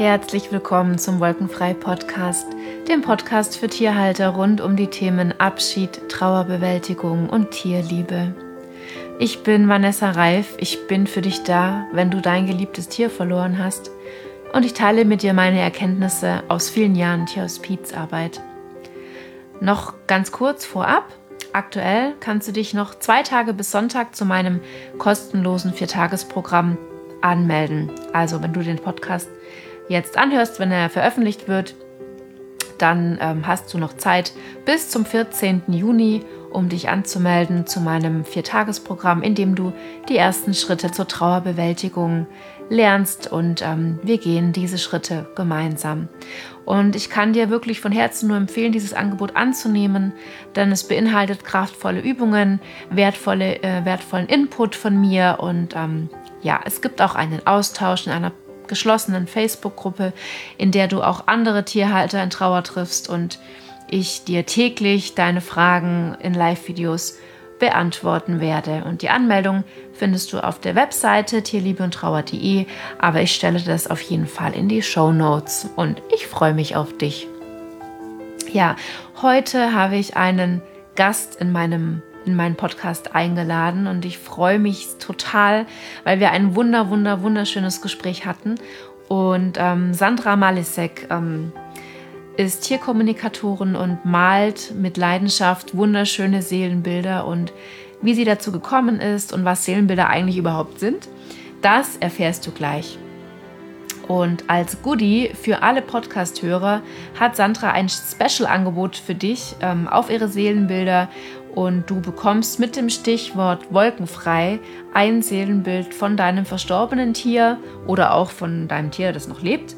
Herzlich willkommen zum Wolkenfrei-Podcast, dem Podcast für Tierhalter rund um die Themen Abschied, Trauerbewältigung und Tierliebe. Ich bin Vanessa Reif, ich bin für dich da, wenn du dein geliebtes Tier verloren hast, und ich teile mit dir meine Erkenntnisse aus vielen Jahren Tierhospizarbeit. Noch ganz kurz vorab: Aktuell kannst du dich noch 2 Tage bis Sonntag zu meinem kostenlosen 4-Tages-Programm anmelden. Also wenn du den Podcast jetzt anhörst, wenn er veröffentlicht wird, dann hast du noch Zeit bis zum 14. Juni, um dich anzumelden zu meinem 4-Tages-Programm, in dem du die ersten Schritte zur Trauerbewältigung lernst, und wir gehen diese Schritte gemeinsam. Und ich kann dir wirklich von Herzen nur empfehlen, dieses Angebot anzunehmen, denn es beinhaltet kraftvolle Übungen, wertvollen Input von mir, und es gibt auch einen Austausch in einer geschlossenen Facebook-Gruppe, in der du auch andere Tierhalter in Trauer triffst und ich dir täglich deine Fragen in Live-Videos beantworten werde. Und die Anmeldung findest du auf der Webseite tierliebeundtrauer.de, aber ich stelle das auf jeden Fall in die Shownotes und ich freue mich auf dich. Ja, heute habe ich einen Gast in meinen Podcast eingeladen und ich freue mich total, weil wir ein wunderschönes Gespräch hatten. Und Sandra Malisek ist Tierkommunikatorin und malt mit Leidenschaft wunderschöne Seelenbilder, und wie sie dazu gekommen ist und was Seelenbilder eigentlich überhaupt sind, das erfährst du gleich. Und als Goodie für alle Podcast-Hörer hat Sandra ein Special-Angebot für dich auf ihre Seelenbilder, und du bekommst mit dem Stichwort wolkenfrei ein Seelenbild von deinem verstorbenen Tier oder auch von deinem Tier, das noch lebt,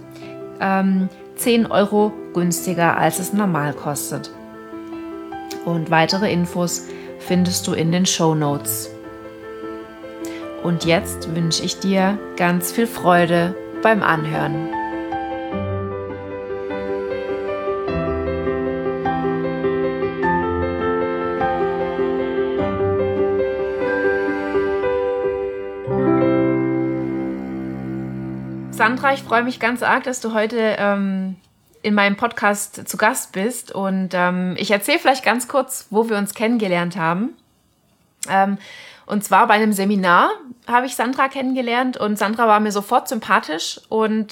10 Euro günstiger, als es normal kostet. Und weitere Infos findest du in den Shownotes. Und jetzt wünsche ich dir ganz viel Freude beim Anhören. Sandra, ich freue mich ganz arg, dass du heute in meinem Podcast zu Gast bist, und ich erzähle vielleicht ganz kurz, wo wir uns kennengelernt haben. Und zwar bei einem Seminar habe ich Sandra kennengelernt, und Sandra war mir sofort sympathisch, und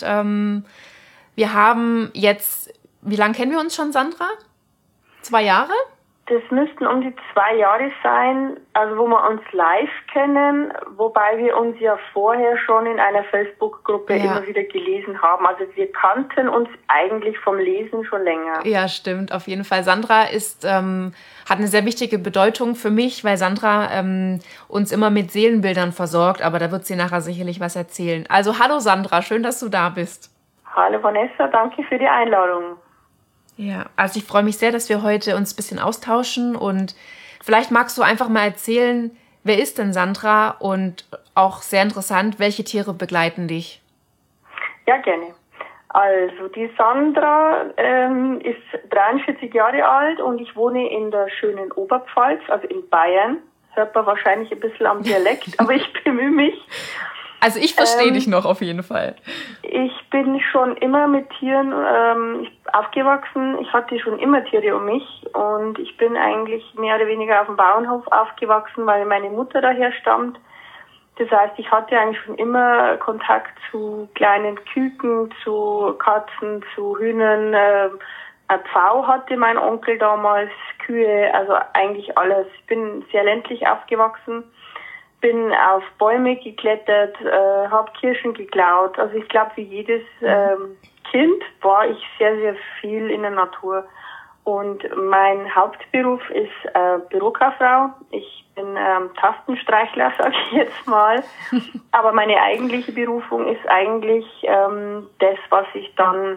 wir haben jetzt, wie lange kennen wir uns schon, Sandra? 2 Jahre? Das müssten um die 2 Jahre sein, also wo wir uns live kennen, wobei wir uns ja vorher schon in einer Facebook-Gruppe immer wieder gelesen haben. Also wir kannten uns eigentlich vom Lesen schon länger. Ja, stimmt, auf jeden Fall. Sandra hat eine sehr wichtige Bedeutung für mich, weil Sandra uns immer mit Seelenbildern versorgt, aber da wird sie nachher sicherlich was erzählen. Also hallo Sandra, schön, dass du da bist. Hallo Vanessa, danke für die Einladung. Ja, also ich freue mich sehr, dass wir heute uns ein bisschen austauschen, und vielleicht magst du einfach mal erzählen, wer ist denn Sandra, und auch sehr interessant, welche Tiere begleiten dich? Ja, gerne. Also die Sandra ist 43 Jahre alt und ich wohne in der schönen Oberpfalz, also in Bayern. Hört man wahrscheinlich ein bisschen am Dialekt, aber ich bemühe mich. Also ich verstehe dich noch auf jeden Fall. Ich bin schon immer mit Tieren aufgewachsen. Ich hatte schon immer Tiere um mich, und ich bin eigentlich mehr oder weniger auf dem Bauernhof aufgewachsen, weil meine Mutter daher stammt. Das heißt, ich hatte eigentlich schon immer Kontakt zu kleinen Küken, zu Katzen, zu Hühnern. Eine Pfau hatte mein Onkel damals, Kühe, also eigentlich alles. Ich bin sehr ländlich aufgewachsen. Bin auf Bäume geklettert, habe Kirschen geklaut. Also ich glaube, wie jedes Kind war ich sehr viel in der Natur. Und mein Hauptberuf ist Bürokauffrau. Ich bin Tastenstreichler, sage ich jetzt mal. Aber meine eigentliche Berufung ist eigentlich das, was ich dann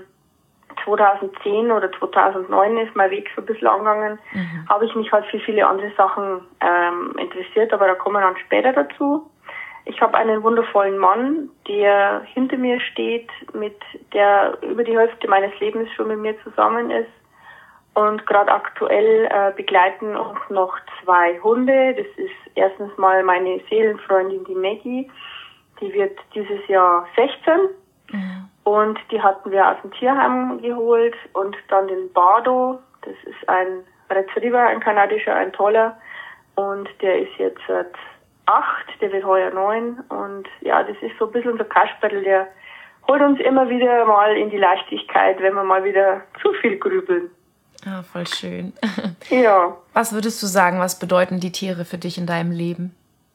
2010 oder 2009 ist mein Weg so ein bisschen angegangen, habe ich mich halt für viele andere Sachen interessiert, aber da kommen wir dann später dazu. Ich habe einen wundervollen Mann, der hinter mir steht, der über die Hälfte meines Lebens schon mit mir zusammen ist. Und gerade aktuell begleiten uns noch 2 Hunde. Das ist erstens mal meine Seelenfreundin, die Maggie. Die wird dieses Jahr 16. Und die hatten wir aus dem Tierheim geholt und dann den Bardo, das ist ein Retriever, ein kanadischer, ein toller. Und der ist jetzt 8, der wird heuer 9. Und ja, das ist so ein bisschen unser Kasperl, der holt uns immer wieder mal in die Leichtigkeit, wenn wir mal wieder zu viel grübeln. Ah, voll schön. Ja. Was würdest du sagen, was bedeuten die Tiere für dich in deinem Leben?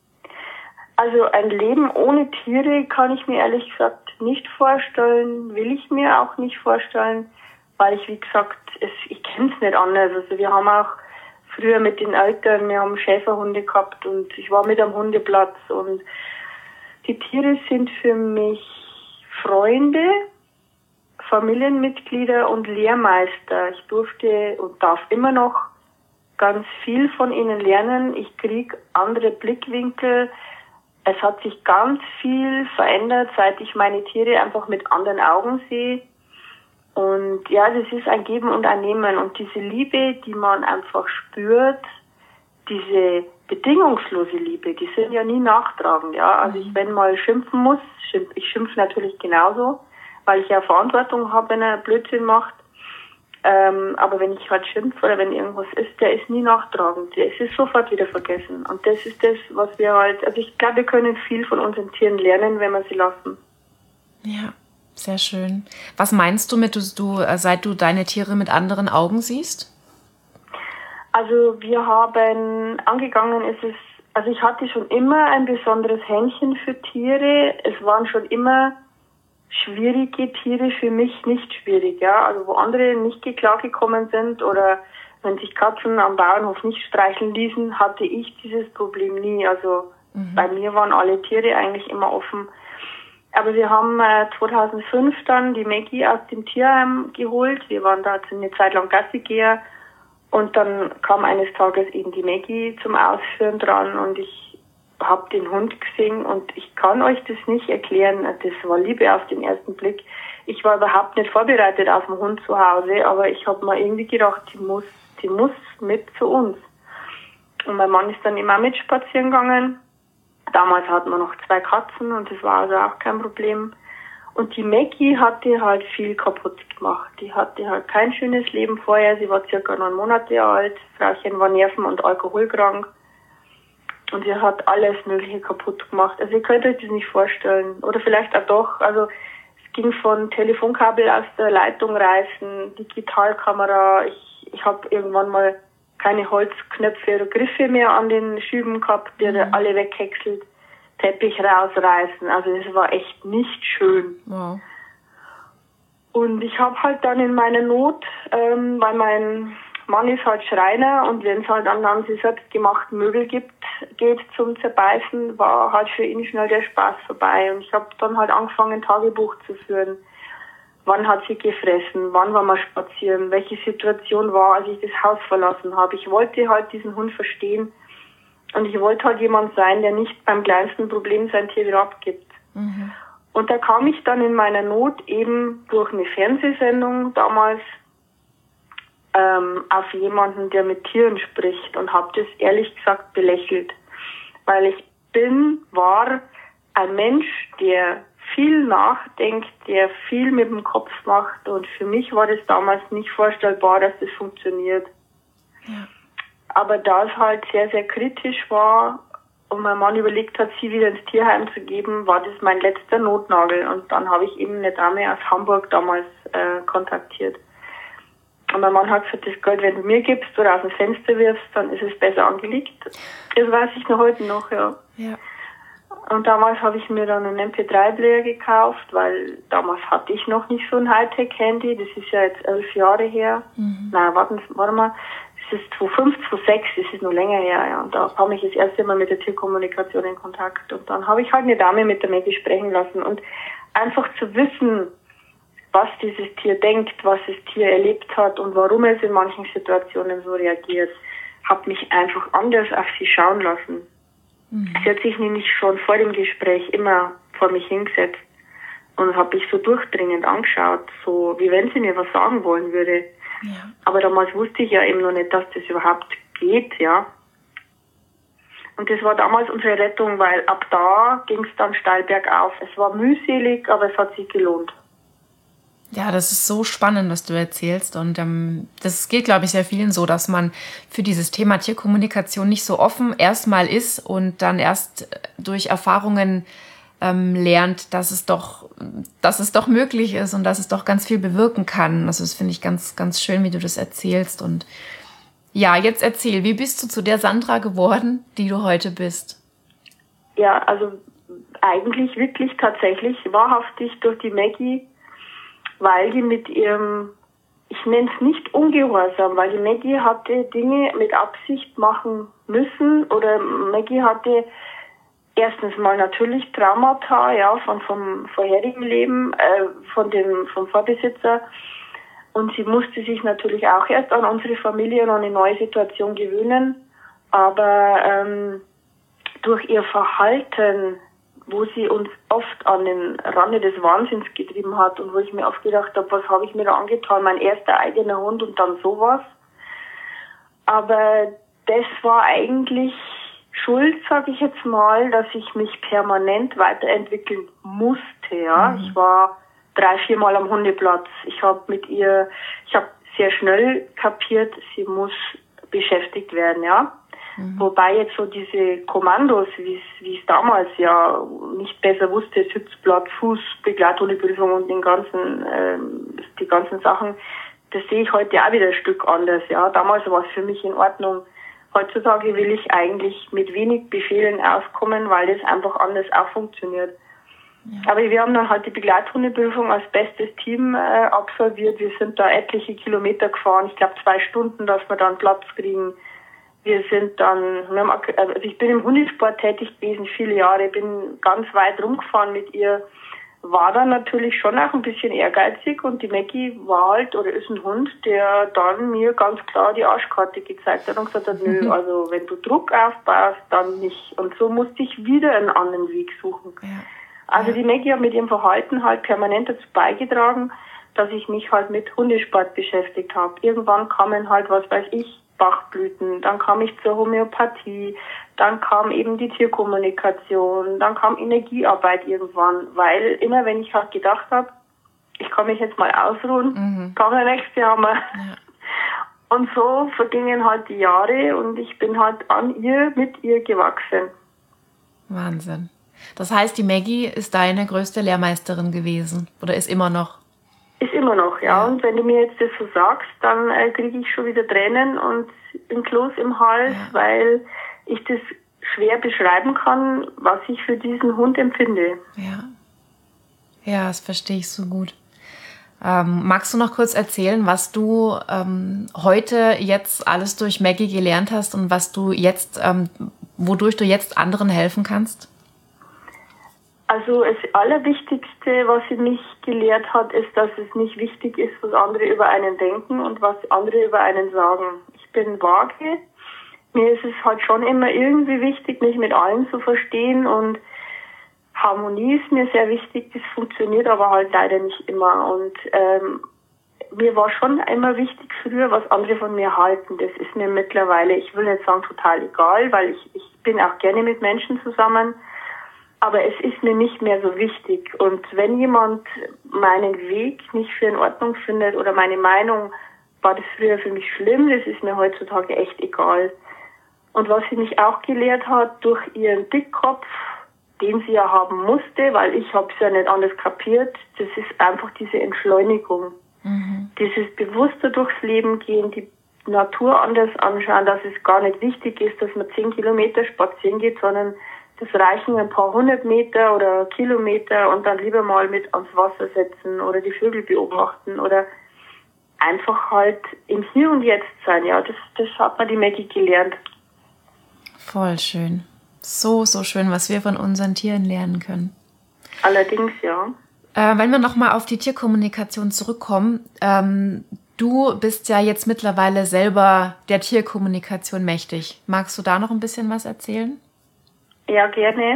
Also ein Leben ohne Tiere kann ich mir ehrlich gesagt nicht vorstellen, will ich mir auch nicht vorstellen, weil ich, wie gesagt, ich kenne es nicht anders. Also wir haben auch früher mit den Eltern, wir haben Schäferhunde gehabt und ich war mit am Hundeplatz und die Tiere sind für mich Freunde, Familienmitglieder und Lehrmeister. Ich durfte und darf immer noch ganz viel von ihnen lernen. Ich kriege andere Blickwinkel. Es hat sich ganz viel verändert, seit ich meine Tiere einfach mit anderen Augen sehe. Und ja, das ist ein Geben und ein Nehmen. Und diese Liebe, die man einfach spürt, diese bedingungslose Liebe, die sind ja nie nachtragend. Ja, also wenn mal schimpfen muss, ich schimpfe natürlich genauso, weil ich ja Verantwortung habe, wenn er Blödsinn macht. Aber wenn ich halt schimpfe oder wenn irgendwas ist, der ist nie nachtragend. Der ist sofort wieder vergessen. Und das ist das, was wir halt, also ich glaube, wir können viel von unseren Tieren lernen, wenn wir sie lassen. Ja, sehr schön. Was meinst du mit, seit du deine Tiere mit anderen Augen siehst? Also wir haben, angegangen ist es, also ich hatte schon immer ein besonderes Händchen für Tiere. Es waren schon immer schwierige Tiere für mich nicht schwierig, ja. Also wo andere nicht klargekommen sind oder wenn sich Katzen am Bauernhof nicht streicheln ließen, hatte ich dieses Problem nie. Also bei mir waren alle Tiere eigentlich immer offen. Aber wir haben 2005 dann die Maggie aus dem Tierheim geholt. Wir waren da eine Zeit lang Gassigeher und dann kam eines Tages eben die Maggie zum Ausführen dran und ich habe den Hund gesehen und ich kann euch das nicht erklären. Das war Liebe auf den ersten Blick. Ich war überhaupt nicht vorbereitet auf den Hund zu Hause, aber ich habe mir irgendwie gedacht, die muss mit zu uns. Und mein Mann ist dann immer mit spazieren gegangen. Damals hatten wir noch 2 Katzen und das war also auch kein Problem. Und die Maggie hatte halt viel kaputt gemacht. Die hatte halt kein schönes Leben vorher. Sie war circa 9 Monate alt. Frauchen war nerven- und alkoholkrank. Und sie hat alles Mögliche kaputt gemacht. Also ihr könnt euch das nicht vorstellen. Oder vielleicht auch doch. Also es ging von Telefonkabel aus der Leitung reißen, Digitalkamera. Ich habe irgendwann mal keine Holzknöpfe oder Griffe mehr an den Schüben gehabt, die alle weghäckselt, Teppich rausreißen. Also das war echt nicht schön. Wow. Und ich habe halt dann in meiner Not, weil mein Mann ist halt Schreiner und wenn es halt an die selbstgemachten Möbel geht zum Zerbeißen, war halt für ihn schnell der Spaß vorbei. Und ich habe dann halt angefangen, Tagebuch zu führen. Wann hat sie gefressen? Wann war man spazieren? Welche Situation war, als ich das Haus verlassen habe? Ich wollte halt diesen Hund verstehen und ich wollte halt jemand sein, der nicht beim kleinsten Problem sein Tier wieder abgibt. Und da kam ich dann in meiner Not eben durch eine Fernsehsendung damals auf jemanden, der mit Tieren spricht und habe das ehrlich gesagt belächelt. Weil ich war ein Mensch, der viel nachdenkt, der viel mit dem Kopf macht und für mich war das damals nicht vorstellbar, dass das funktioniert. Ja. Aber da es halt sehr, sehr kritisch war und mein Mann überlegt hat, sie wieder ins Tierheim zu geben, war das mein letzter Notnagel und dann habe ich eben eine Dame aus Hamburg damals kontaktiert. Und mein Mann hat gesagt, das Geld, wenn du mir gibst oder aus dem Fenster wirfst, dann ist es besser angelegt. Das weiß ich noch heute noch, ja. Und damals habe ich mir dann einen MP3-Player gekauft, weil damals hatte ich noch nicht so ein Hightech-Handy. Das ist ja jetzt 11 Jahre her. Nein, warte mal. Das ist 2005, 2006, das ist noch länger her. Ja. Und da kam ich das erste Mal mit der Tierkommunikation in Kontakt. Und dann habe ich halt eine Dame mit der Maggie sprechen lassen. Und einfach zu wissen, was dieses Tier denkt, was das Tier erlebt hat und warum es in manchen Situationen so reagiert, hat mich einfach anders auf sie schauen lassen. Sie hat sich nämlich schon vor dem Gespräch immer vor mich hingesetzt und habe mich so durchdringend angeschaut, so wie wenn sie mir was sagen wollen würde. Ja. Aber damals wusste ich ja eben noch nicht, dass das überhaupt geht, ja. Und das war damals unsere Rettung, weil ab da ging es dann steil bergauf. Es war mühselig, aber es hat sich gelohnt. Ja, das ist so spannend, was du erzählst. Und das geht, glaube ich, sehr vielen so, dass man für dieses Thema Tierkommunikation nicht so offen erstmal ist und dann erst durch Erfahrungen lernt, dass es doch möglich ist und dass es doch ganz viel bewirken kann. Also das finde ich ganz, ganz schön, wie du das erzählst. Und ja, jetzt erzähl, wie bist du zu der Sandra geworden, die du heute bist? Ja, also eigentlich wirklich tatsächlich wahrhaftig durch die Maggie, weil die mit ihrem, ich nenne es nicht Ungehorsam, weil die Maggie hatte Dinge mit Absicht machen müssen oder Maggie hatte erstens mal natürlich Traumata, ja, vom vorherigen Leben, vom Vorbesitzer. Und sie musste sich natürlich auch erst an unsere Familie und an eine neue Situation gewöhnen. Aber durch ihr Verhalten, wo sie uns oft an den Rande des Wahnsinns getrieben hat und wo ich mir oft gedacht habe, was habe ich mir da angetan, mein erster eigener Hund und dann sowas. Aber das war eigentlich schuld, sage ich jetzt mal, dass ich mich permanent weiterentwickeln musste. Ja, ich war 3-4 Mal am Hundeplatz. Ich habe sehr schnell kapiert, sie muss beschäftigt werden, ja. Wobei jetzt so diese Kommandos, wie es damals ja nicht besser wusste, Sitzblatt, Fuß, Begleithundeprüfung und die ganzen Sachen, das sehe ich heute auch wieder ein Stück anders, ja. Damals war es für mich in Ordnung. Heutzutage will ich eigentlich mit wenig Befehlen auskommen, weil das einfach anders auch funktioniert. Ja. Aber wir haben dann halt die Begleithundeprüfung als bestes Team absolviert. Wir sind da etliche Kilometer gefahren. Ich glaube 2 Stunden, dass wir dann Platz kriegen. Ich bin im Hundesport tätig gewesen, viele Jahre, bin ganz weit rumgefahren mit ihr, war dann natürlich schon auch ein bisschen ehrgeizig und die Maggie war halt, oder ist ein Hund, der dann mir ganz klar die Arschkarte gezeigt hat und gesagt hat, nö, also wenn du Druck aufbaust, dann nicht. Und so musste ich wieder einen anderen Weg suchen. Ja. Also die Maggie hat mit ihrem Verhalten halt permanent dazu beigetragen, dass ich mich halt mit Hundesport beschäftigt habe. Irgendwann kamen halt, was weiß ich, Bachblüten, dann kam ich zur Homöopathie, dann kam eben die Tierkommunikation, dann kam Energiearbeit irgendwann, weil immer wenn ich halt gedacht habe, ich kann mich jetzt mal ausruhen, kam der nächste Hammer. Ja. Und so vergingen halt die Jahre und ich bin halt mit ihr gewachsen. Wahnsinn. Das heißt, die Maggie ist deine größte Lehrmeisterin gewesen oder ist immer noch? Ist immer noch, ja. Und wenn du mir jetzt das so sagst, dann kriege ich schon wieder Tränen und ein Kloß im Hals, weil ich das schwer beschreiben kann, was ich für diesen Hund empfinde. Ja, das verstehe ich so gut. Magst du noch kurz erzählen, was du heute jetzt alles durch Maggie gelernt hast und was du jetzt, wodurch du jetzt anderen helfen kannst? Also das Allerwichtigste, was sie mich gelehrt hat, ist, dass es nicht wichtig ist, was andere über einen denken und was andere über einen sagen. Ich bin vage. Mir ist es halt schon immer irgendwie wichtig, mich mit allen zu verstehen und Harmonie ist mir sehr wichtig. Das funktioniert aber halt leider nicht immer. Und mir war schon immer wichtig früher, was andere von mir halten. Das ist mir mittlerweile, ich will nicht sagen total egal, weil ich bin auch gerne mit Menschen zusammen. Aber es ist mir nicht mehr so wichtig. Und wenn jemand meinen Weg nicht für in Ordnung findet oder meine Meinung, war das früher für mich schlimm, das ist mir heutzutage echt egal. Und was sie mich auch gelehrt hat, durch ihren Dickkopf, den sie ja haben musste, weil ich habe es ja nicht anders kapiert, das ist einfach diese Entschleunigung. Dieses bewusster durchs Leben gehen, die Natur anders anschauen, dass es gar nicht wichtig ist, dass man 10 Kilometer spazieren geht, sondern das reichen ein paar 100 Meter oder Kilometer und dann lieber mal mit ans Wasser setzen oder die Vögel beobachten oder einfach halt im Hier und Jetzt sein. Ja, das hat mir die Maggie gelernt. Voll schön. So schön, was wir von unseren Tieren lernen können. Allerdings, ja. Wenn wir nochmal auf die Tierkommunikation zurückkommen, du bist ja jetzt mittlerweile selber der Tierkommunikation mächtig. Magst du da noch ein bisschen was erzählen? Ja, gerne.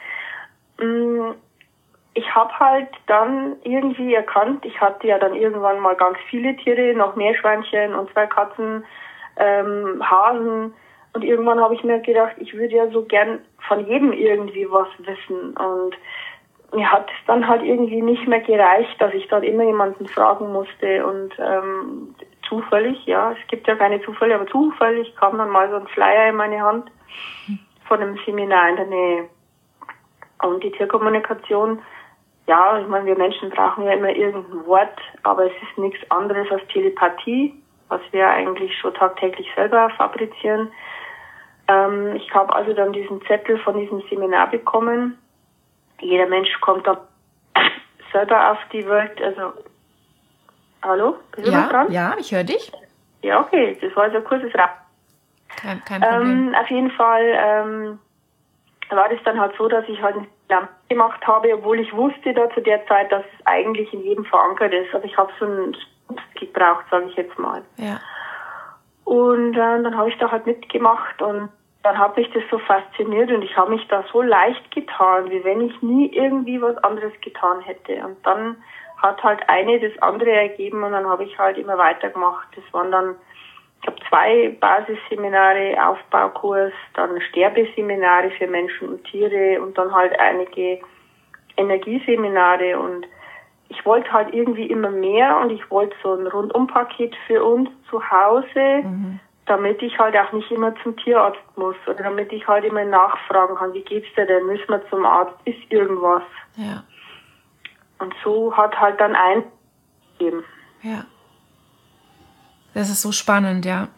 Ich habe halt dann irgendwie erkannt, ich hatte ja dann irgendwann mal ganz viele Tiere, noch Meerschweinchen und 2 Katzen, Hasen Und irgendwann habe ich mir gedacht, ich würde ja so gern von jedem irgendwie was wissen. Und mir hat es dann halt irgendwie nicht mehr gereicht, dass ich dann immer jemanden fragen musste. Und zufällig, ja, es gibt ja keine Zufälle, aber zufällig kam dann mal so ein Flyer in meine Hand von einem Seminar in der Nähe. Und die Tierkommunikation, ja, ich meine, wir Menschen brauchen ja immer irgendein Wort, aber es ist nichts anderes als Telepathie, was wir eigentlich schon tagtäglich selber fabrizieren. Ich habe also dann diesen Zettel von diesem Seminar bekommen. Jeder Mensch kommt dann selber auf die Welt, also, hallo? Bist du noch dran? Ja, ich höre dich. Ja, okay, das war so ein kurzes Rap. Kein Problem. Auf jeden Fall war das dann halt so, dass ich halt eine Lampe gemacht habe, obwohl ich wusste da zu der Zeit, dass es eigentlich in jedem verankert ist. Aber ich habe so einen gebraucht, sage ich jetzt mal. Ja. Und dann habe ich da halt mitgemacht und dann hat mich das so fasziniert und ich habe mich da so leicht getan, wie wenn ich nie irgendwie was anderes getan hätte. Und dann hat halt eine das andere ergeben und dann habe ich halt immer weitergemacht. Das waren dann, ich habe 2 Basisseminare, Aufbaukurs, dann Sterbeseminare für Menschen und Tiere und dann halt einige Energieseminare und ich wollte halt irgendwie immer mehr und ich wollte so ein Rundumpaket für uns zu Hause, damit ich halt auch nicht immer zum Tierarzt muss oder damit ich halt immer nachfragen kann, wie geht's dir denn, müssen wir zum Arzt, ist irgendwas. Ja. Und so hat halt dann ein gegeben. Ja. Das ist so spannend, ja.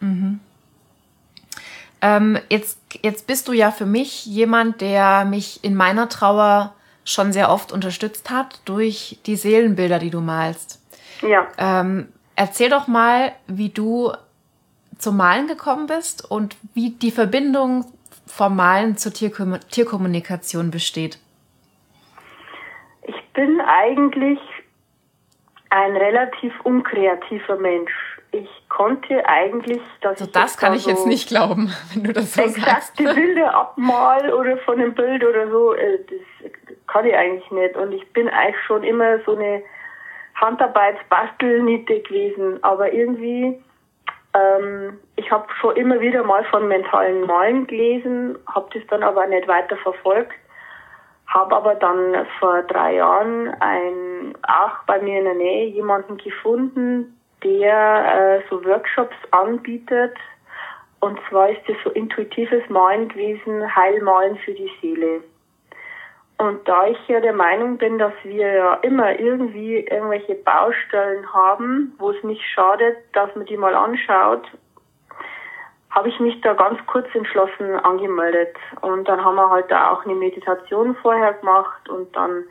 Jetzt bist du ja für mich jemand, der mich in meiner Trauer schon sehr oft unterstützt hat durch die Seelenbilder, die du malst. Ja. Erzähl doch mal, wie du zum Malen gekommen bist und wie die Verbindung vom Malen zur Tierkommunikation besteht. Ich bin eigentlich ein relativ unkreativer Mensch. Ich konnte eigentlich, also das kann ich jetzt nicht glauben, wenn du das so sagst. Exakte Bilder abmalen oder von einem Bild oder so, das kann ich eigentlich nicht. Und ich bin eigentlich schon immer so eine Handarbeitsbastelniete gewesen. Aber irgendwie, ich habe schon immer wieder mal von mentalen Malen gelesen, habe das dann aber nicht weiter verfolgt. Habe aber dann vor 3 Jahren auch bei mir in der Nähe jemanden gefunden, der so Workshops anbietet. Und zwar ist das so intuitives Malen gewesen, Heilmalen für die Seele. Und da ich ja der Meinung bin, dass wir ja immer irgendwie irgendwelche Baustellen haben, wo es nicht schadet, dass man die mal anschaut, habe ich mich da ganz kurz entschlossen angemeldet. Und dann haben wir halt da auch eine Meditation vorher gemacht und dann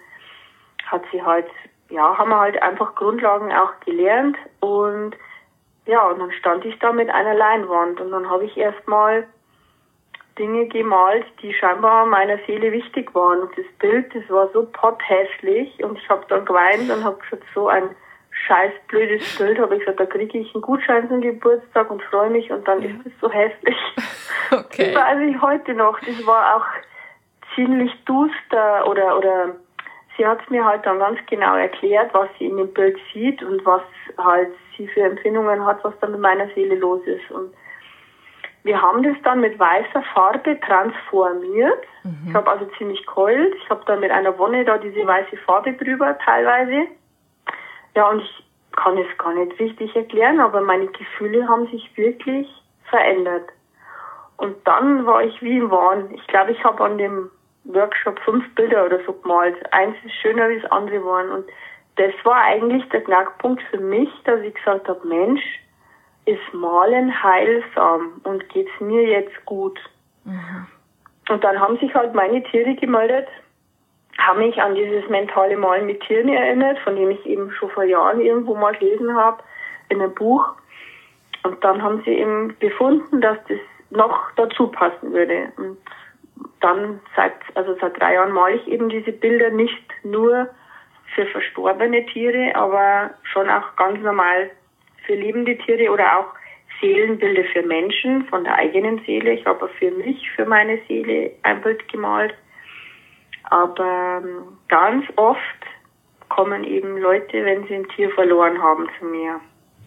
haben wir halt einfach Grundlagen auch gelernt und ja, und dann stand ich da mit einer Leinwand und dann habe ich erstmal Dinge gemalt, die scheinbar meiner Seele wichtig waren. Und das Bild, das war so potthässlich und ich habe dann geweint und habe gesagt, so ein scheiß blödes Bild, habe ich gesagt, da kriege ich einen Gutschein zum Geburtstag und freue mich und dann ist es so hässlich. Okay. Das weiß ich heute noch. Das war auch ziemlich duster oder sie hat es mir halt dann ganz genau erklärt, was sie in dem Bild sieht und was halt sie für Empfindungen hat, was da mit meiner Seele los ist. Und wir haben das dann mit weißer Farbe transformiert. Ich habe also ziemlich geheult. Ich habe dann mit einer Wonne da diese weiße Farbe drüber teilweise. Ja, und ich kann es gar nicht richtig erklären, aber meine Gefühle haben sich wirklich verändert. Und dann war ich wie im Wahn. Ich glaube, ich habe an dem Workshop 5 Bilder oder so gemalt. Eins ist schöner wie das andere waren. Und das war eigentlich der Knackpunkt für mich, dass ich gesagt habe, Mensch, ist Malen heilsam und geht's mir jetzt gut. Und dann haben sich halt meine Tiere gemeldet, haben mich an dieses mentale Malen mit Tieren erinnert, von dem ich eben schon vor Jahren irgendwo mal gelesen habe, in einem Buch. Und dann haben sie eben befunden, dass das noch dazu passen würde. Und dann seit 3 Jahren male ich eben diese Bilder nicht nur für verstorbene Tiere, aber schon auch ganz normal für lebende Tiere oder auch Seelenbilder für Menschen von der eigenen Seele. Ich habe für mich, für meine Seele ein Bild gemalt. Aber ganz oft kommen eben Leute, wenn sie ein Tier verloren haben, zu mir.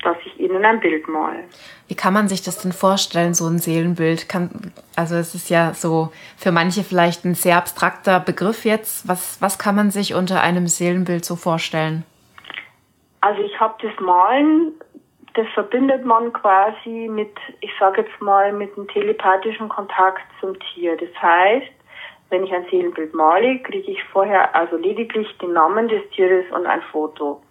dass ich ihnen ein Bild male. Wie kann man sich das denn vorstellen, so ein Seelenbild? Also es ist ja so für manche vielleicht ein sehr abstrakter Begriff jetzt. Was kann man sich unter einem Seelenbild so vorstellen? Also ich habe das Malen, das verbindet man quasi mit, ich sage jetzt mal, mit einem telepathischen Kontakt zum Tier. Das heißt, wenn ich ein Seelenbild male, kriege ich vorher also lediglich den Namen des Tieres und ein Foto.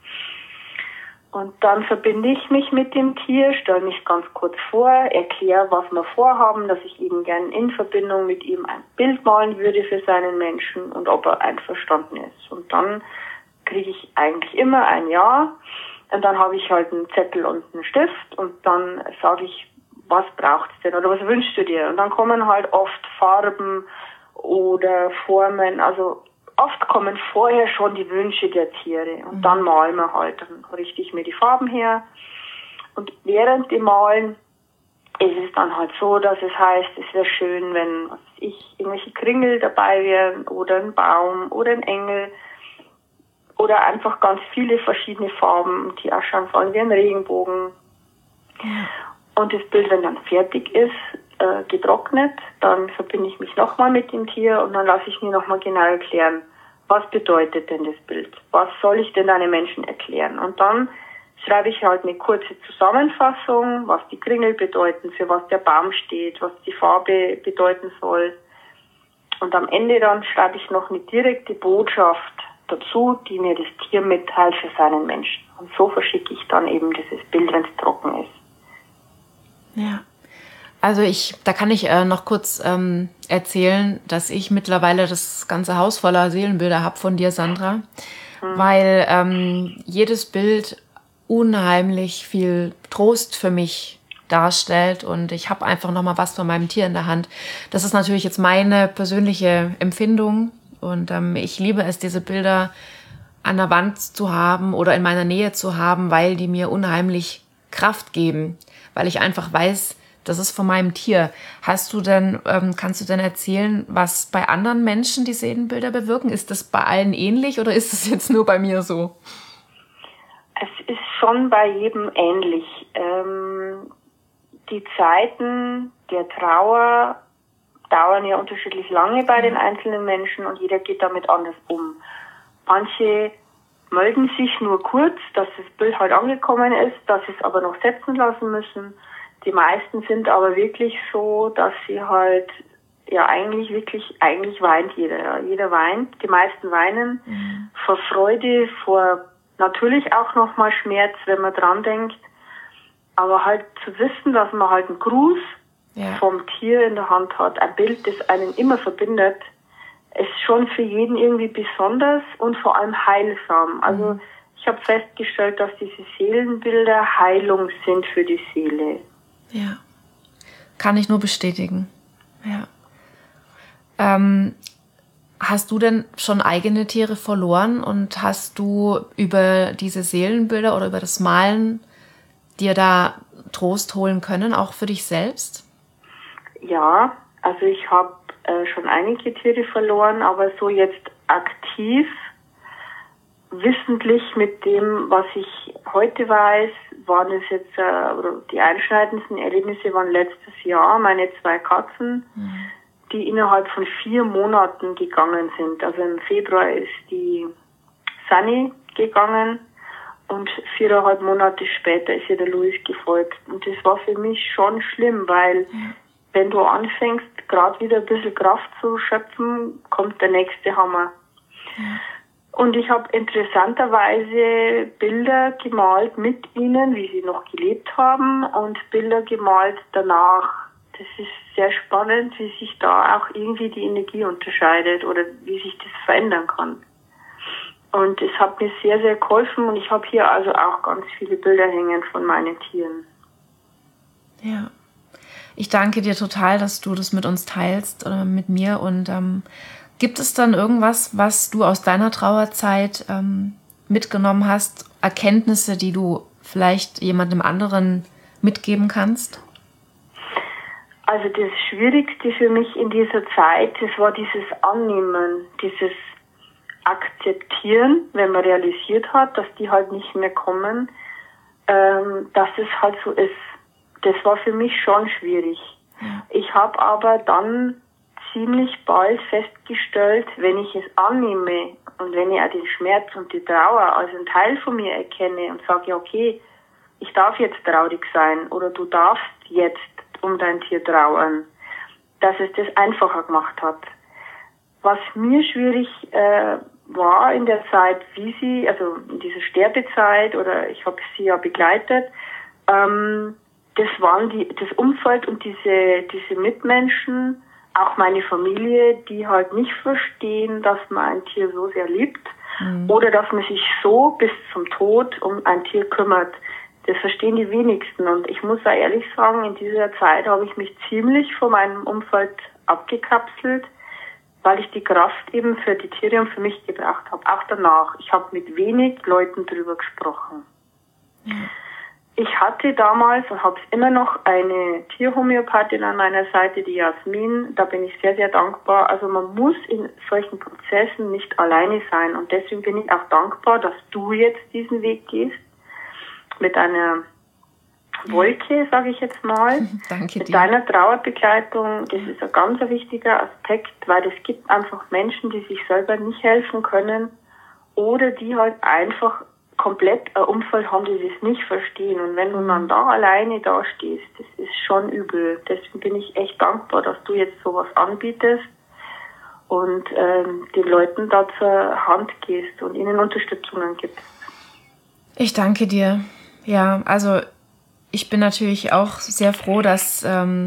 Und dann verbinde ich mich mit dem Tier, stelle mich ganz kurz vor, erkläre, was wir vorhaben, dass ich eben gern in Verbindung mit ihm ein Bild malen würde für seinen Menschen und ob er einverstanden ist. Und dann kriege ich eigentlich immer ein Ja. Und dann habe ich halt einen Zettel und einen Stift und dann sage ich, was braucht's denn oder was wünschst du dir? Und dann kommen halt oft Farben oder Formen, also oft kommen vorher schon die Wünsche der Tiere und dann malen wir halt, dann richte ich mir die Farben her und während dem Malen ist es dann halt so, dass es heißt, es wäre schön, wenn irgendwelche Kringel dabei wären oder ein Baum oder ein Engel oder einfach ganz viele verschiedene Farben, die ausschauen sollen wie ein Regenbogen. Und das Bild, wenn dann fertig ist, getrocknet, dann verbinde ich mich nochmal mit dem Tier und dann lasse ich mir nochmal genau erklären, was bedeutet denn das Bild? Was soll ich denn einem Menschen erklären? Und dann schreibe ich halt eine kurze Zusammenfassung, was die Kringel bedeuten, für was der Baum steht, was die Farbe bedeuten soll. Und am Ende dann schreibe ich noch eine direkte Botschaft dazu, die mir das Tier mitteilt für seinen Menschen. Und so verschicke ich dann eben dieses Bild, wenn es trocken ist. Ja. Also da kann ich noch kurz erzählen, dass ich mittlerweile das ganze Haus voller Seelenbilder habe von dir, Sandra, weil jedes Bild unheimlich viel Trost für mich darstellt und ich habe einfach nochmal was von meinem Tier in der Hand. Das ist natürlich jetzt meine persönliche Empfindung und ich liebe es, diese Bilder an der Wand zu haben oder in meiner Nähe zu haben, weil die mir unheimlich Kraft geben, weil ich einfach weiß, das ist von meinem Tier. Kannst du denn erzählen, was bei anderen Menschen die Seelenbilder bewirken? Ist das bei allen ähnlich oder ist es jetzt nur bei mir so? Es ist schon bei jedem ähnlich. Die Zeiten der Trauer dauern ja unterschiedlich lange bei den einzelnen Menschen und jeder geht damit anders um. Manche melden sich nur kurz, dass das Bild halt angekommen ist, dass sie es aber noch setzen lassen müssen. Die meisten sind aber wirklich so, dass sie halt, ja eigentlich weint jeder. Ja. Jeder weint, die meisten weinen vor Freude, vor natürlich auch nochmal Schmerz, wenn man dran denkt. Aber halt zu wissen, dass man halt einen Gruß vom Tier in der Hand hat, ein Bild, das einen immer verbindet, ist schon für jeden irgendwie besonders und vor allem heilsam. Also ich habe festgestellt, dass diese Seelenbilder Heilung sind für die Seele. Ja, kann ich nur bestätigen. Ja. Hast du denn schon eigene Tiere verloren und hast du über diese Seelenbilder oder über das Malen dir da Trost holen können, auch für dich selbst? Ja, also ich habe schon einige Tiere verloren, aber so jetzt aktiv, wissentlich mit dem, was ich heute weiß, waren es jetzt, oder die einschneidendsten Erlebnisse waren letztes Jahr meine 2 Katzen, die innerhalb von 4 Monaten gegangen sind. Also im Februar ist die Sunny gegangen und 4,5 Monate später ist ihr der Louis gefolgt. Und das war für mich schon schlimm, weil wenn du anfängst, gerade wieder ein bisschen Kraft zu schöpfen, kommt der nächste Hammer. Und ich habe interessanterweise Bilder gemalt mit ihnen, wie sie noch gelebt haben, und Bilder gemalt danach. Das ist sehr spannend, wie sich da auch irgendwie die Energie unterscheidet oder wie sich das verändern kann. Und es hat mir sehr, sehr geholfen und ich habe hier also auch ganz viele Bilder hängen von meinen Tieren. Ja. Ich danke dir total, dass du das mit uns teilst oder mit mir. Und gibt es dann irgendwas, was du aus deiner Trauerzeit mitgenommen hast? Erkenntnisse, die du vielleicht jemandem anderen mitgeben kannst? Also das Schwierigste für mich in dieser Zeit, das war dieses Annehmen, dieses Akzeptieren, wenn man realisiert hat, dass die halt nicht mehr kommen. dass es halt so ist. Das war für mich schon schwierig. Ja. Ich habe aber dann ziemlich bald festgestellt, wenn ich es annehme und wenn ich auch den Schmerz und die Trauer als einen Teil von mir erkenne und sage, ja, okay, ich darf jetzt traurig sein oder du darfst jetzt um dein Tier trauern, dass es das einfacher gemacht hat. Was mir schwierig war in der Zeit, also in dieser Sterbezeit, oder ich habe sie ja begleitet, das waren das Umfeld und diese Mitmenschen, auch meine Familie, die halt nicht verstehen, dass man ein Tier so sehr liebt oder dass man sich so bis zum Tod um ein Tier kümmert. Das verstehen die wenigsten. Und ich muss da ehrlich sagen, in dieser Zeit habe ich mich ziemlich von meinem Umfeld abgekapselt, weil ich die Kraft eben für die Tiere und für mich gebraucht habe. Auch danach. Ich habe mit wenig Leuten drüber gesprochen. Ich hatte damals und habe es immer noch eine Tierhomöopathin an meiner Seite, die Jasmin. Da bin ich sehr, sehr dankbar. Also man muss in solchen Prozessen nicht alleine sein. Und deswegen bin ich auch dankbar, dass du jetzt diesen Weg gehst. Mit einer Wolke, sage ich jetzt mal. Danke mit dir. Deiner Trauerbegleitung. Das ist ein ganz wichtiger Aspekt, weil es gibt einfach Menschen, die sich selber nicht helfen können oder die halt einfach komplett ein Umfeld haben, die das nicht verstehen. Und wenn du dann da alleine dastehst, das ist schon übel. Deswegen bin ich echt dankbar, dass du jetzt sowas anbietest und den Leuten da zur Hand gehst und ihnen Unterstützungen gibst. Ich danke dir. Ja, also ich bin natürlich auch sehr froh, dass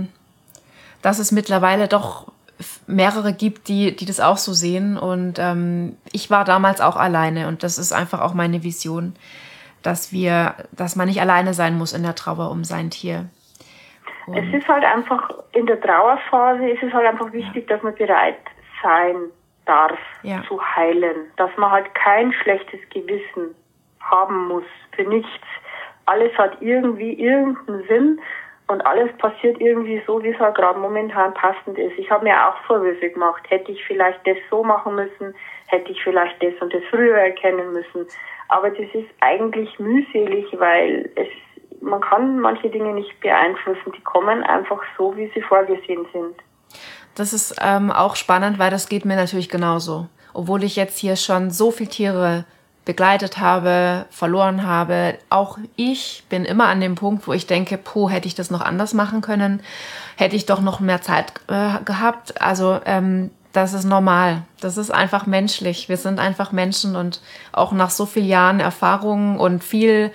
es mittlerweile doch mehrere gibt, die das auch so sehen. Und ich war damals auch alleine und das ist einfach auch meine Vision, dass man nicht alleine sein muss in der Trauer um sein Tier. Und es ist halt einfach, in der Trauerphase ist es halt einfach wichtig, dass man bereit sein darf, zu heilen. Dass man halt kein schlechtes Gewissen haben muss für nichts. Alles hat irgendwie irgendeinen Sinn und alles passiert irgendwie so, wie es halt gerade momentan passend ist. Ich habe mir auch Vorwürfe gemacht. Hätte ich vielleicht das so machen müssen, hätte ich vielleicht das und das früher erkennen müssen. Aber das ist eigentlich mühselig, weil man kann manche Dinge nicht beeinflussen. Die kommen einfach so, wie sie vorgesehen sind. Das ist auch spannend, weil das geht mir natürlich genauso. Obwohl ich jetzt hier schon so viele Tiere begleitet habe, verloren habe. Auch ich bin immer an dem Punkt, wo ich denke, hätte ich das noch anders machen können, hätte ich doch noch mehr Zeit gehabt. Also das ist normal. Das ist einfach menschlich. Wir sind einfach Menschen und auch nach so vielen Jahren Erfahrung und viel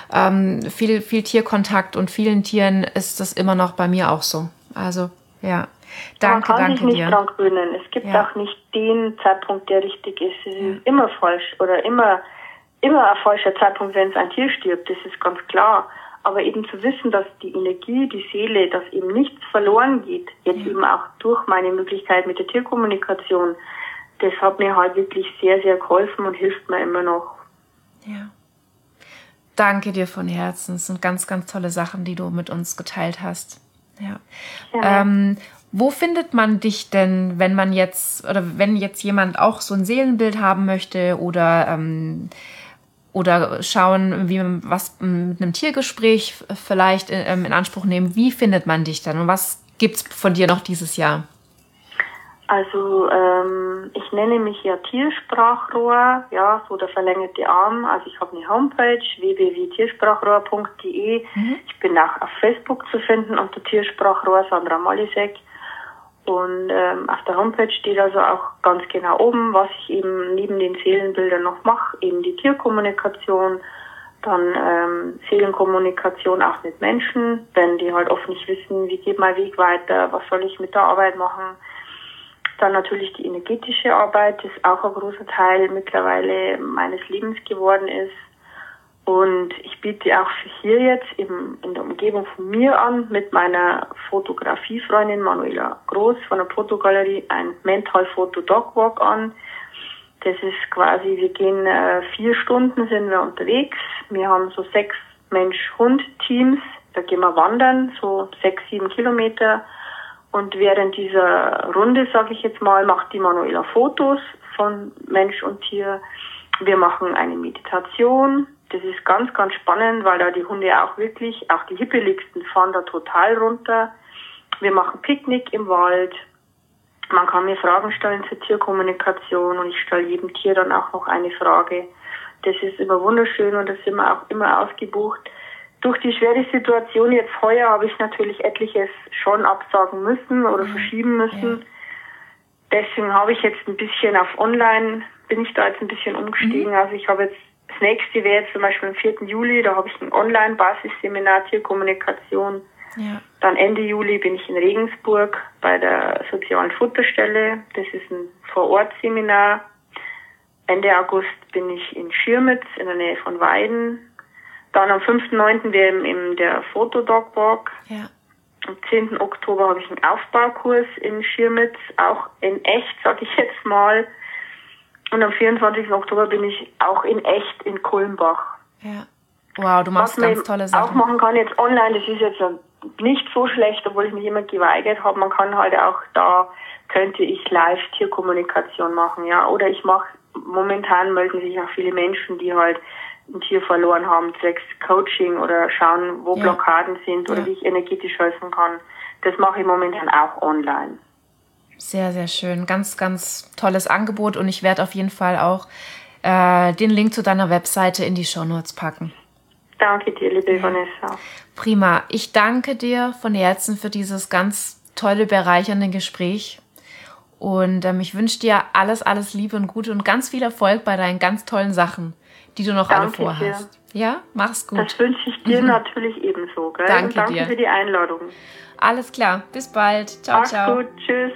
Tierkontakt und vielen Tieren ist das immer noch bei mir auch so. Also ja. Danke, man kann sich nicht dir. dran gewöhnen. Es gibt auch nicht den Zeitpunkt, der richtig ist. Es ist immer falsch oder immer ein falscher Zeitpunkt, wenn es ein Tier stirbt. Das ist ganz klar. Aber eben zu wissen, dass die Energie, die Seele, dass eben nichts verloren geht, jetzt eben auch durch meine Möglichkeit mit der Tierkommunikation, das hat mir halt wirklich sehr, sehr geholfen und hilft mir immer noch. Ja. Danke dir von Herzen. Es sind ganz, ganz tolle Sachen, die du mit uns geteilt hast. Ja. Wo findet man dich denn, wenn jetzt jemand auch so ein Seelenbild haben möchte oder schauen, was mit einem Tiergespräch vielleicht in Anspruch nehmen? Wie findet man dich dann und was gibt's von dir noch dieses Jahr? Also ich nenne mich ja Tiersprachrohr, ja, so der verlängerte Arm. Also ich habe eine Homepage, www.tiersprachrohr.de. Ich bin auch auf Facebook zu finden unter Tiersprachrohr Sandra Malisek. Und auf der Homepage steht also auch ganz genau oben, was ich eben neben den Seelenbildern noch mache, eben die Tierkommunikation, dann Seelenkommunikation auch mit Menschen, wenn die halt oft nicht wissen, wie geht mein Weg weiter, was soll ich mit der Arbeit machen. Dann natürlich die energetische Arbeit, das auch ein großer Teil mittlerweile meines Lebens geworden ist. Und ich biete auch für hier jetzt eben in der Umgebung von mir an mit meiner Fotografiefreundin Manuela Groß von der Fotogalerie ein Mental Photo Dog Walk an. Das ist quasi, wir gehen 4 Stunden sind wir unterwegs. Wir haben so 6 Mensch-Hund-Teams. Da gehen wir wandern, so 6-7 Kilometer. Und während dieser Runde, sage ich jetzt mal, macht die Manuela Fotos von Mensch und Tier. Wir machen eine Meditation. das ist ganz, ganz spannend, weil da die Hunde auch die hippeligsten fahren da total runter. Wir machen Picknick im Wald. Man kann mir Fragen stellen zur Tierkommunikation und ich stelle jedem Tier dann auch noch eine Frage. Das ist immer wunderschön und das sind wir auch immer ausgebucht. Durch die schwere Situation jetzt heuer habe ich natürlich etliches schon absagen müssen oder verschieben müssen. Ja. Deswegen habe ich jetzt ein bisschen bin ich da jetzt ein bisschen umgestiegen. Also ich habe jetzt, das nächste wäre jetzt zum Beispiel am 4. Juli, da habe ich ein Online-Basisseminar Tierkommunikation. Ja. Dann Ende Juli bin ich in Regensburg bei der sozialen Futterstelle. Das ist ein Vor-Ort-Seminar. Ende August bin ich in Schirmitz in der Nähe von Weiden. Dann am 5.9. wäre in der Fotodog-Walk. Ja. Am 10. Oktober habe ich einen Aufbaukurs in Schirmitz, auch in echt, sage ich jetzt mal. Und am 24. Oktober bin ich auch in echt in Kulmbach. Ja. Wow, du machst ganz tolle Sachen. Was man auch machen kann jetzt online, das ist jetzt nicht so schlecht, obwohl ich mich immer geweigert habe. Man kann halt auch könnte ich live Tierkommunikation machen, ja. Oder momentan melden sich auch viele Menschen, die halt ein Tier verloren haben, zwecks Coaching oder schauen, wo Blockaden sind oder wie ich energetisch helfen kann. Das mache ich momentan auch online. Sehr, sehr schön. Ganz, ganz tolles Angebot und ich werde auf jeden Fall auch den Link zu deiner Webseite in die Shownotes packen. Danke dir, liebe Vanessa. Prima. Ich danke dir von Herzen für dieses ganz tolle, bereichernde Gespräch. Und ich wünsche dir alles, alles Liebe und Gute und ganz viel Erfolg bei deinen ganz tollen Sachen, die du noch alle vorhast. Dir. Ja, mach's gut. Das wünsche ich dir natürlich ebenso. Gell? Danke und danke dir für die Einladung. Alles klar. Bis bald. Ciao, ciao. Mach's gut. Tschüss.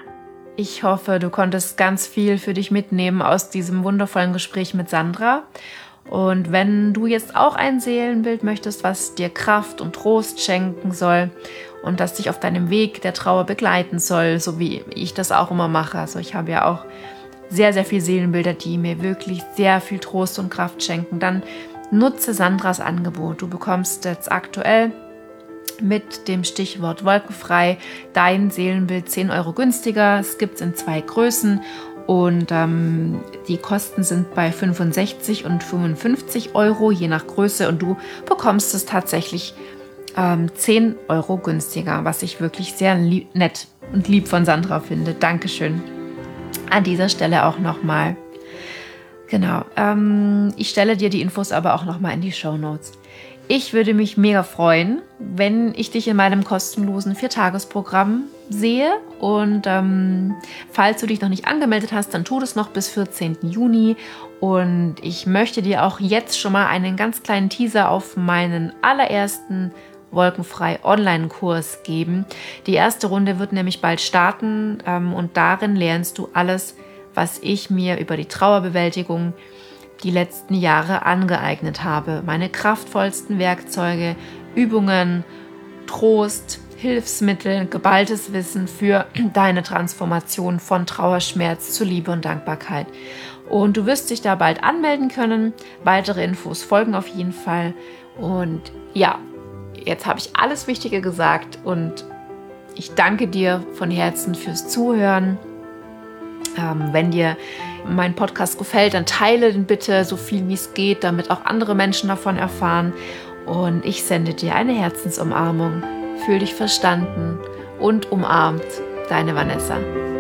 Ich hoffe, du konntest ganz viel für dich mitnehmen aus diesem wundervollen Gespräch mit Sandra. Und wenn du jetzt auch ein Seelenbild möchtest, was dir Kraft und Trost schenken soll und das dich auf deinem Weg der Trauer begleiten soll, so wie ich das auch immer mache. Also ich habe ja auch sehr, sehr viele Seelenbilder, die mir wirklich sehr viel Trost und Kraft schenken. Dann nutze Sandras Angebot. Du bekommst jetzt aktuell mit dem Stichwort wolkenfrei dein Seelenbild 10 € günstiger. Es gibt es in 2 Größen. Und die Kosten sind bei 65 und 55 €, je nach Größe. Und du bekommst es tatsächlich 10 € günstiger, was ich wirklich sehr nett und lieb von Sandra finde. Dankeschön. An dieser Stelle auch nochmal. Genau. Ich stelle dir die Infos aber auch nochmal in die Shownotes. Ich würde mich mega freuen, wenn ich dich in meinem kostenlosen 4-Tages-Programm sehe. Und falls du dich noch nicht angemeldet hast, dann tu das noch bis 14. Juni. Und ich möchte dir auch jetzt schon mal einen ganz kleinen Teaser auf meinen allerersten Wolkenfrei Online-Kurs geben. Die erste Runde wird nämlich bald starten und darin lernst du alles, was ich mir über die Trauerbewältigung die letzten Jahre angeeignet habe. Meine kraftvollsten Werkzeuge, Übungen, Trost, Hilfsmittel, geballtes Wissen für deine Transformation von Trauerschmerz zu Liebe und Dankbarkeit. Und du wirst dich da bald anmelden können. Weitere Infos folgen auf jeden Fall. Und ja, jetzt habe ich alles Wichtige gesagt und ich danke dir von Herzen fürs Zuhören. Wenn dir mein Podcast gefällt, dann teile den bitte so viel wie es geht, damit auch andere Menschen davon erfahren. Und ich sende dir eine Herzensumarmung. Fühl dich verstanden und umarmt. Deine Vanessa.